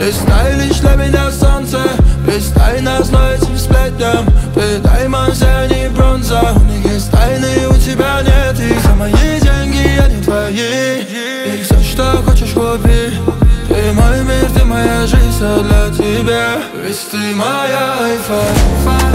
Листай лишь для меня солнце, листай нас этим сплетням. Ты даймонд, я не бронза. У них есть тайны, у тебя нет их. За мои деньги, они твои. И все, что хочешь, купи. Ты мой мир, ты моя жизнь, все для тебя. Ведь ты моя айфа.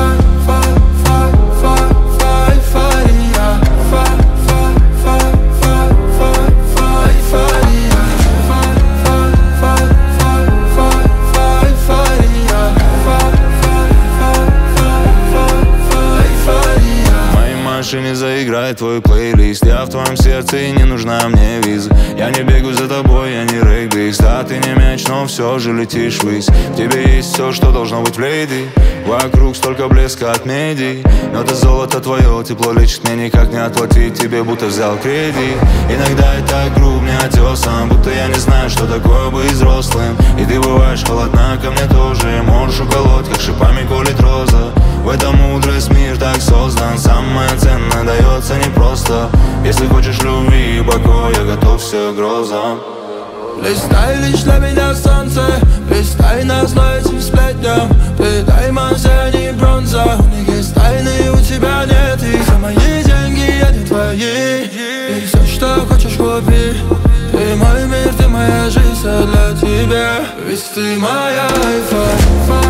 Не заиграет твой плейлист. Я в твоем сердце и не нужна мне виза. Я не бегу за тобой, я не регбист. А ты не мяч, но все же летишь ввысь. В тебе есть все, что должно быть в леди. Вокруг столько блеска от медий. Но это золото твое, тепло лечит, мне никак не отплатить тебе, будто взял кредит. Иногда я так груб, не отесан, будто я не знаю, что такое быть взрослым. И ты бываешь холодна ко мне тоже. Можешь уколоть, как шипами колет роза. В этом мудрость, мир так создан. Самое ценное дается непросто. Если хочешь любви и покоя, готов все к грозам. Листай лишь для меня солнце, листай нас этим сплетням. Ты даймонд, я не бронза. У них есть тайны, у тебя нет их. За мои деньги, они твои. И все, что хочешь, купи. Ты мой мир, ты моя жизнь, все для тебя. Ведь ты моя айфа.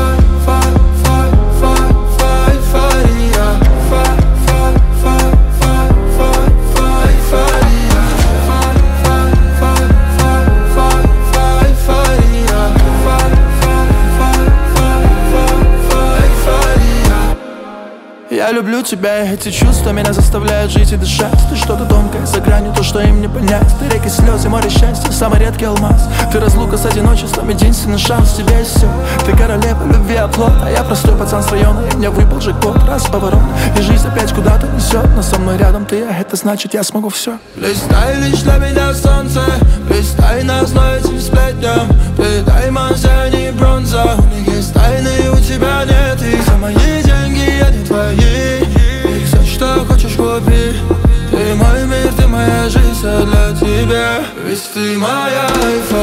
Я люблю тебя, и эти чувства меня заставляют жить и дышать. Ты что-то тонкое, за гранью, то, что им не понять. Ты реки слез и море счастья, самый редкий алмаз. Ты разлука с одиночеством, единственный шанс, тебе есть все. Ты королева любви, оплот, а я простой пацан с района. И мне выпал джекпот, раз поворот, и жизнь опять куда-то несет. Но со мной рядом ты, а это значит, я смогу все. Листай лишь для меня солнце, листай нас этим сплетням. Ты даймонд, я не бронза. У них есть тайны, у тебя нет их. За мои деньги, они твои. И все, что хочешь, купи. Ты мой мир, ты моя жизнь, все для тебя. Ведь ты моя айфа.